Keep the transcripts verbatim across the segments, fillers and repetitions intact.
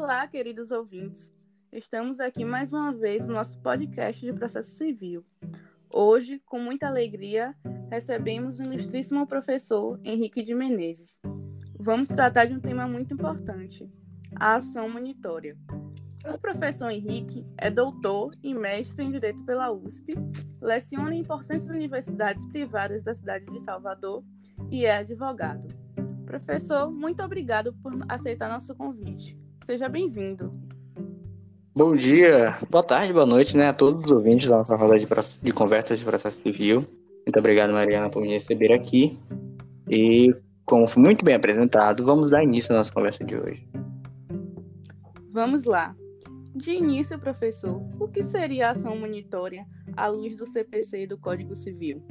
Olá, queridos ouvintes. Estamos aqui mais uma vez no nosso podcast de processo civil. Hoje, com muita alegria, recebemos o ilustríssimo professor Henrique de Menezes. Vamos tratar de um tema muito importante, a ação monitória. O professor Henrique é doutor e mestre em Direito pela U S P, leciona em importantes universidades privadas da cidade de Salvador e é advogado. Professor, muito obrigado por aceitar nosso convite. Seja bem-vindo. Bom dia, boa tarde, boa noite, né, a todos os ouvintes da nossa roda de, de conversas de processo civil. Muito obrigado, Mariana, por me receber aqui. E, como foi muito bem apresentado, vamos dar início à nossa conversa de hoje. Vamos lá. De início, professor, o que seria a ação monitória à luz do C P C e do Código Civil?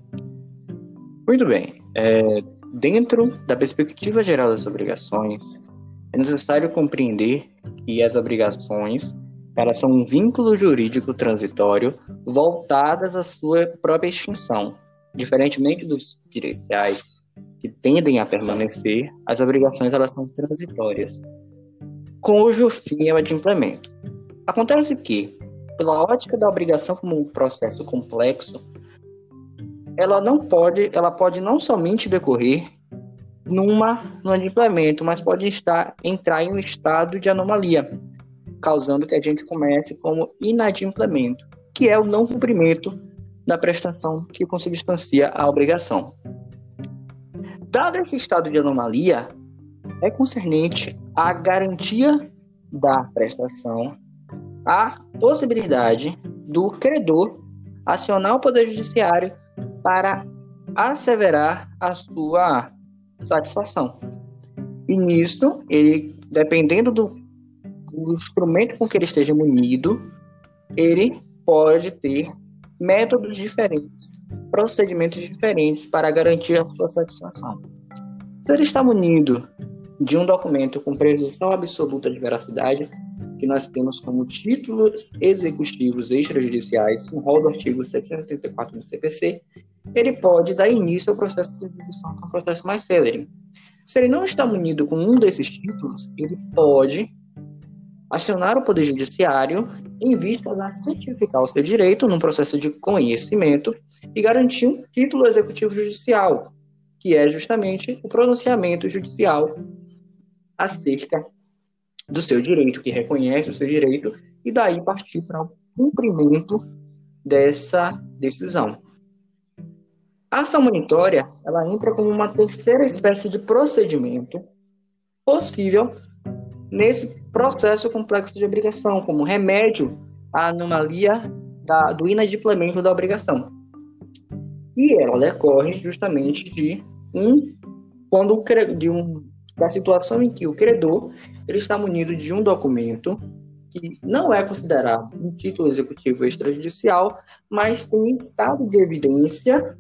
Muito bem. É, dentro da perspectiva geral das obrigações, é necessário compreender que as obrigações elas são um vínculo jurídico transitório voltadas à sua própria extinção. Diferentemente dos direitos reais, que tendem a permanecer, as obrigações elas são transitórias, cujo fim é o adimplemento. Acontece que, pela ótica da obrigação como um processo complexo, ela não pode, ela pode não somente decorrer numa, no adimplemento, mas pode estar, entrar em um estado de anomalia, causando que a gente comece como inadimplemento, que é o não cumprimento da prestação que consubstancia a obrigação. Dado esse estado de anomalia, é concernente à garantia da prestação, a possibilidade do credor acionar o Poder Judiciário para asseverar a sua satisfação. E nisso, ele, dependendo do, do instrumento com que ele esteja munido, ele pode ter métodos diferentes, procedimentos diferentes para garantir a sua satisfação. Se ele está munido de um documento com presunção absoluta de veracidade, que nós temos como títulos executivos extrajudiciais, no rol do artigo setecentos e oitenta e quatro do C P C, ele pode dar início ao processo de execução, que é um processo mais célere. Se ele não está munido com um desses títulos, ele pode acionar o Poder Judiciário em vistas a certificar o seu direito num processo de conhecimento e garantir um título executivo judicial, que é justamente o pronunciamento judicial acerca do seu direito, que reconhece o seu direito, e daí partir para o cumprimento dessa decisão. A ação monitória, ela entra como uma terceira espécie de procedimento possível nesse processo complexo de obrigação, como remédio à anomalia da, do inadimplemento da obrigação. E ela decorre justamente de um, quando o, de um da situação em que o credor ele está munido de um documento que não é considerado um título executivo extrajudicial, mas tem estado de evidência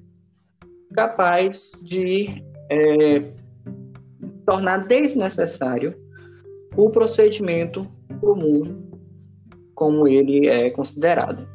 capaz de é, tornar desnecessário o procedimento comum como ele é considerado.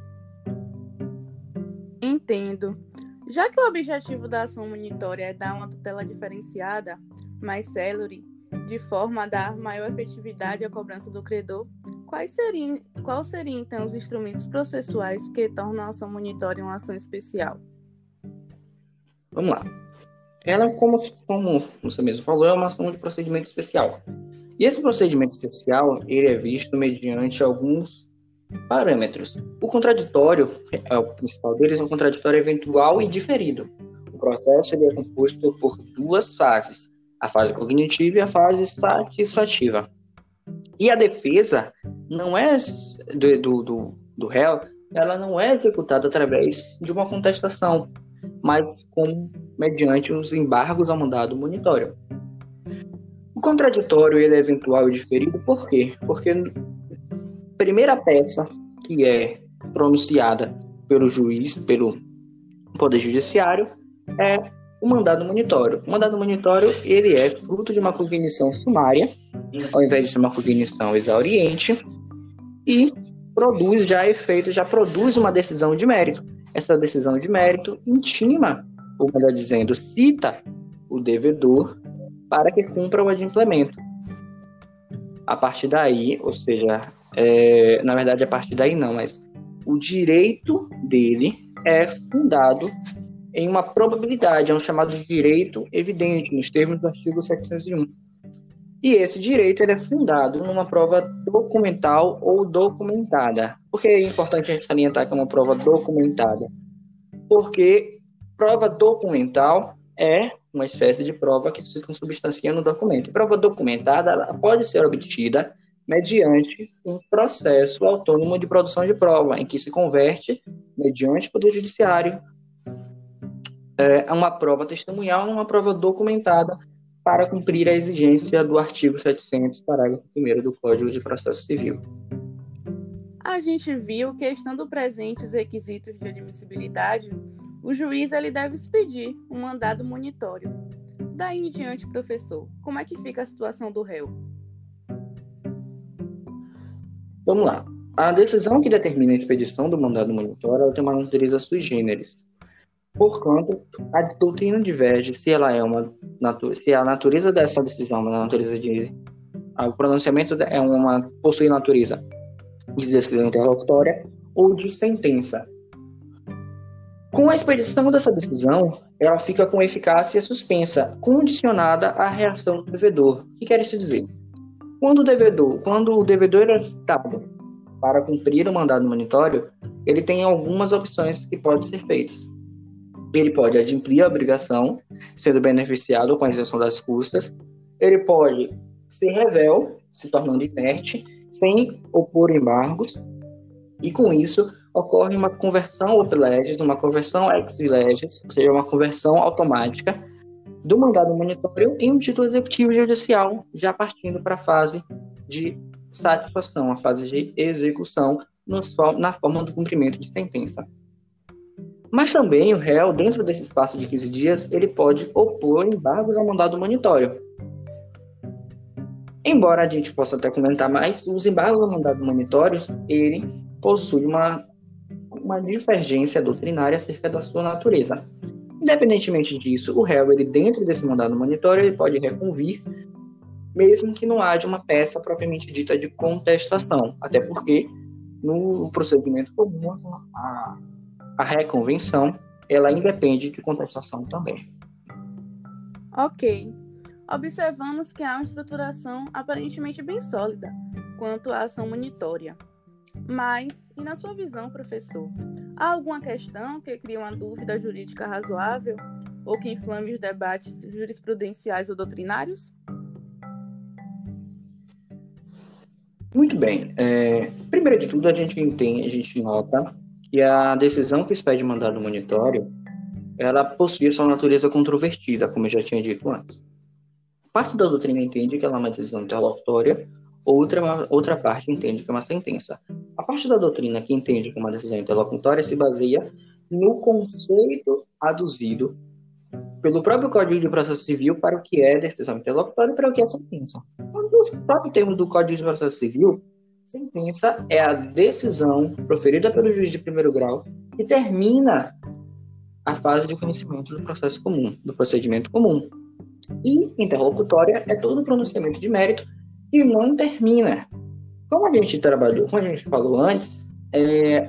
Entendo. Já que o objetivo da ação monitória é dar uma tutela diferenciada, mais célere, de forma a dar maior efetividade à cobrança do credor, quais seriam, quais seriam então os instrumentos processuais que tornam a ação monitória uma ação especial? Vamos lá. Ela, como, como você mesmo falou, é uma ação de procedimento especial. E esse procedimento especial, ele é visto mediante alguns parâmetros. O contraditório, é o principal deles, é um contraditório eventual e diferido. O processo ele é composto por duas fases, a fase cognitiva e a fase satisfativa. E a defesa não é do, do, do, do réu, ela não é executada através de uma contestação, mas como mediante os embargos ao mandado monitório. O contraditório ele é eventual e diferido, por quê? Porque a primeira peça que é pronunciada pelo juiz, pelo Poder Judiciário, é o mandado monitório. O mandado monitório ele é fruto de uma cognição sumária, ao invés de ser uma cognição exauriente, e produz já efeito, já produz uma decisão de mérito. Essa decisão de mérito intima, ou melhor dizendo, cita o devedor para que cumpra o adimplemento. a partir daí, ou seja, é, na verdade a partir daí não, mas o direito dele é fundado em uma probabilidade, é um chamado de direito evidente, nos termos do artigo setecentos e um. E esse direito ele é fundado numa prova documental ou documentada. Por que é importante a gente salientar que é uma prova documentada? Porque prova documental é uma espécie de prova que se consubstancia no documento. Prova documentada ela pode ser obtida mediante um processo autônomo de produção de prova, em que se converte, mediante o Poder Judiciário, é, uma prova testemunhal numa prova documentada para cumprir a exigência do artigo setecentos, parágrafo primeiro do Código de Processo Civil. A gente viu que, estando presentes os requisitos de admissibilidade, o juiz ele deve expedir um mandado monitório. Daí em diante, professor, como é que fica a situação do réu? Vamos lá. A decisão que determina a expedição do mandado monitório ela tem uma natureza sui generis. Portanto, a doutrina diverge se ela é uma se a natureza dessa decisão, a natureza de o pronunciamento é uma possui natureza de decisão interlocutória ou de sentença. Com a expedição dessa decisão, ela fica com eficácia suspensa, condicionada à reação do devedor. O que quer isso dizer? Quando o devedor, quando o devedor é citado para cumprir o mandado monitório, ele tem algumas opções que podem ser feitas. Ele pode adimplir a obrigação, sendo beneficiado com a isenção das custas. Ele pode ser revel, se tornando inerte, sem opor embargos. E com isso, ocorre uma conversão op legis, uma conversão ex legis, ou seja, uma conversão automática do mandado monitório em um título executivo judicial, já partindo para a fase de satisfação, a fase de execução, na forma do cumprimento de sentença. Mas também o réu, dentro desse espaço de quinze dias, ele pode opor embargos ao mandado monitório. Embora a gente possa até comentar mais, os embargos ao mandado monitório, ele possui uma, uma divergência doutrinária acerca da sua natureza. Independentemente disso, o réu, ele, dentro desse mandado monitório, ele pode reconvir, mesmo que não haja uma peça propriamente dita de contestação, até porque no procedimento comum, a A reconvenção, ela independe de contestação também. Ok. Observamos que há uma estruturação aparentemente bem sólida quanto à ação monitória. Mas, e na sua visão, professor, há alguma questão que crie uma dúvida jurídica razoável ou que inflame os debates jurisprudenciais ou doutrinários? Muito bem. É, primeiro de tudo, a gente entende, a gente nota que a decisão que expede mandado monitório, ela possui sua natureza controvertida, como eu já tinha dito antes. Parte da doutrina entende que ela é uma decisão interlocutória, outra, outra parte entende que é uma sentença. A parte da doutrina que entende que é uma decisão interlocutória se baseia no conceito aduzido pelo próprio Código de Processo Civil para o que é decisão interlocutória e para o que é sentença. Nos próprios termos do Código de Processo Civil, sentença é a decisão proferida pelo juiz de primeiro grau que termina a fase de conhecimento do processo comum, do procedimento comum. E interlocutória é todo o pronunciamento de mérito que não termina. Como a gente trabalhou, como a gente falou antes, é,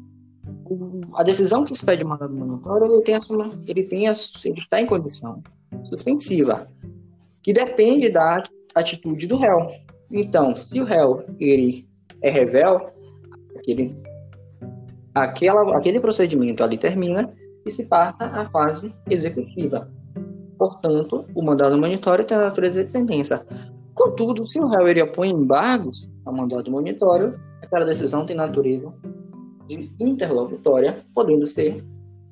a decisão que expede o mandado monitório, ele tem a sua, ele tem a, ele está em condição suspensiva, que depende da atitude do réu. Então, se o réu ele é revel, aquele, aquela, aquele procedimento ali termina e se passa à fase executiva. Portanto, o mandado monitório tem a natureza de sentença. Contudo, se o réu ele opõe embargos ao mandado monitório, aquela decisão tem natureza de interlocutória, podendo ser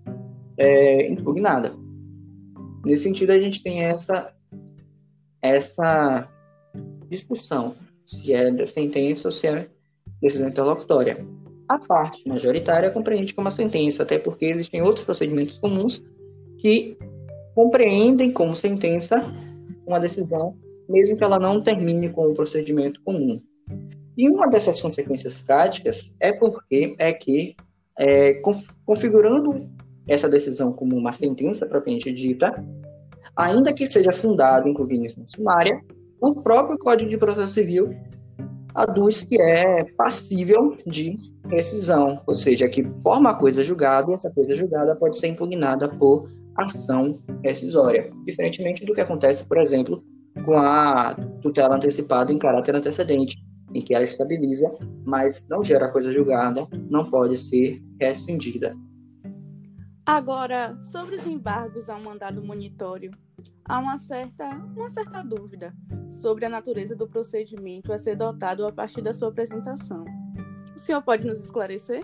é, impugnada. Nesse sentido, a gente tem essa, essa discussão, se é de sentença ou se é decisão interlocutória. A parte majoritária compreende como uma sentença, até porque existem outros procedimentos comuns que compreendem como sentença uma decisão, mesmo que ela não termine com o procedimento comum. E uma dessas consequências práticas é porque é que, é, configurando essa decisão como uma sentença propriamente dita, ainda que seja fundada em cognição sumária, o próprio Código de Processo Civil aduz que é passível de rescisão, ou seja, que forma a coisa julgada e essa coisa julgada pode ser impugnada por ação rescisória, diferentemente do que acontece, por exemplo, com a tutela antecipada em caráter antecedente, em que ela estabiliza, mas não gera a coisa julgada, não pode ser rescindida. Agora, sobre os embargos ao mandado monitório, há uma certa, uma certa dúvida sobre a natureza do procedimento a ser adotado a partir da sua apresentação. O senhor pode nos esclarecer?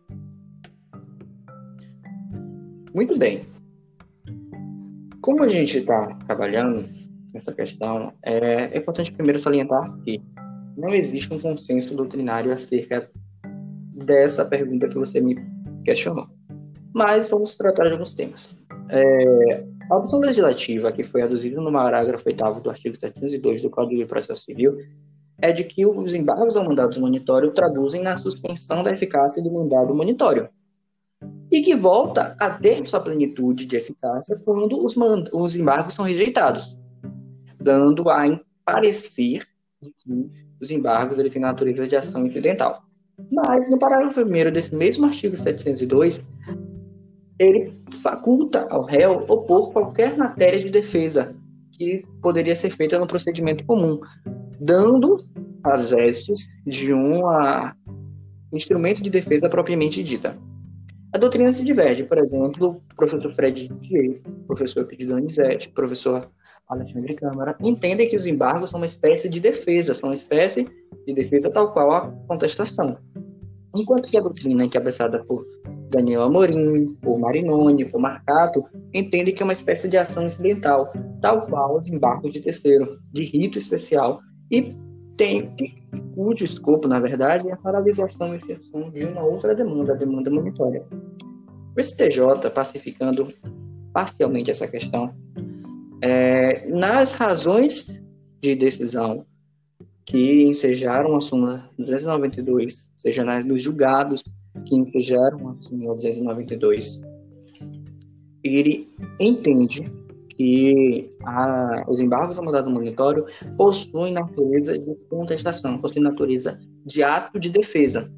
Muito bem. Como a gente está trabalhando nessa questão, é importante primeiro salientar que não existe um consenso doutrinário acerca dessa pergunta que você me questionou. Mas vamos tratar de alguns temas. É, a opção legislativa que foi aduzida no parágrafo oitavo do artigo setecentos e dois do Código de Processo Civil é de que os embargos ao mandado monitório traduzem na suspensão da eficácia do mandado monitório e que volta a ter sua plenitude de eficácia quando os, mand- os embargos são rejeitados, dando a parecer de que os embargos ele têm natureza de ação incidental. Mas, no parágrafo primeiro desse mesmo artigo setecentos e dois, ele faculta ao réu opor qualquer matéria de defesa que poderia ser feita no procedimento comum, dando as vestes de um a, instrumento de defesa propriamente dita. A doutrina se diverge, por exemplo, o professor Fred Didier, o professor Pedido Donizete, o professor Alexandre Câmara, entendem que os embargos são uma espécie de defesa, são uma espécie de defesa tal qual a contestação. Enquanto que a doutrina, encabeçada por Daniel Amorim, por Marinoni, por Marcato, entende que é uma espécie de ação incidental, tal qual os embargos de terceiro, de rito especial, e tem, cujo escopo, na verdade, é a paralisação e extinção de uma outra demanda, a demanda monitória. O S T J, pacificando parcialmente essa questão, é, nas razões de decisão que ensejaram a súmula duzentos e noventa e dois, ou seja, nos julgados que ensejaram a súmula duzentos e noventa e dois, ele entende que a, os embargos ao mandado monitório possuem natureza de contestação, possuem natureza de ato de defesa.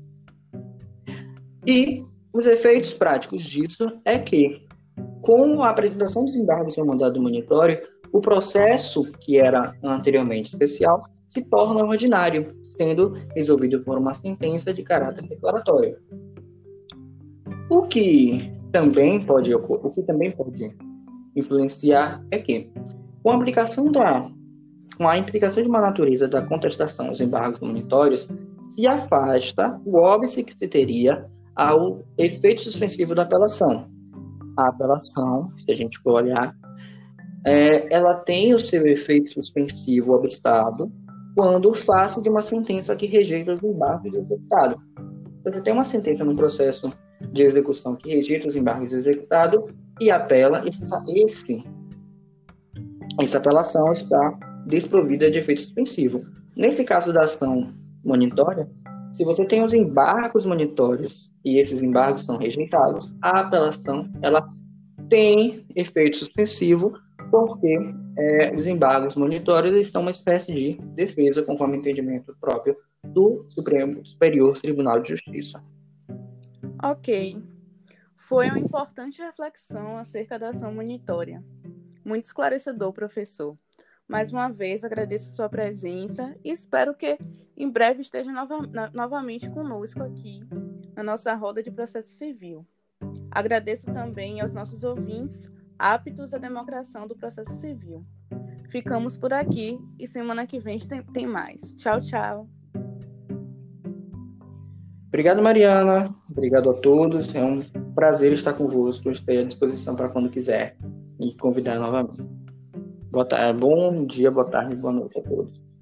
E os efeitos práticos disso é que, com a apresentação dos embargos ao mandado monitório, o processo, que era anteriormente especial, se torna ordinário, sendo resolvido por uma sentença de caráter declaratório. O que também pode ocorrer, o que também pode influenciar é que, com a aplicação da, com a implicação de uma natureza da contestação aos embargos monitórios, se afasta o óbice que se teria ao efeito suspensivo da apelação. A apelação, se a gente for olhar, é, ela tem o seu efeito suspensivo obstado quando face de uma sentença que rejeita os embargos de executado. Você tem uma sentença no processo de execução que rejeita os embargos de executado e apela, essa, esse, essa apelação está desprovida de efeito suspensivo. Nesse caso da ação monitória, se você tem os embargos monitórios e esses embargos são rejeitados, a apelação ela tem efeito suspensivo porque é, os embargos monitórios são uma espécie de defesa conforme o entendimento próprio do Supremo Superior Tribunal de Justiça. Ok. Foi uma importante reflexão acerca da ação monitória. Muito esclarecedor, professor. Mais uma vez, agradeço sua presença e espero que em breve esteja nova, na, novamente conosco aqui na nossa roda de processo civil. Agradeço também aos nossos ouvintes aptos à democração do processo civil. Ficamos por aqui e semana que vem tem, tem mais. Tchau, tchau. Obrigado, Mariana. Obrigado a todos. É um prazer estar convosco. Estou à disposição para quando quiser me convidar novamente. Boa tarde, bom dia, boa tarde, boa noite a todos.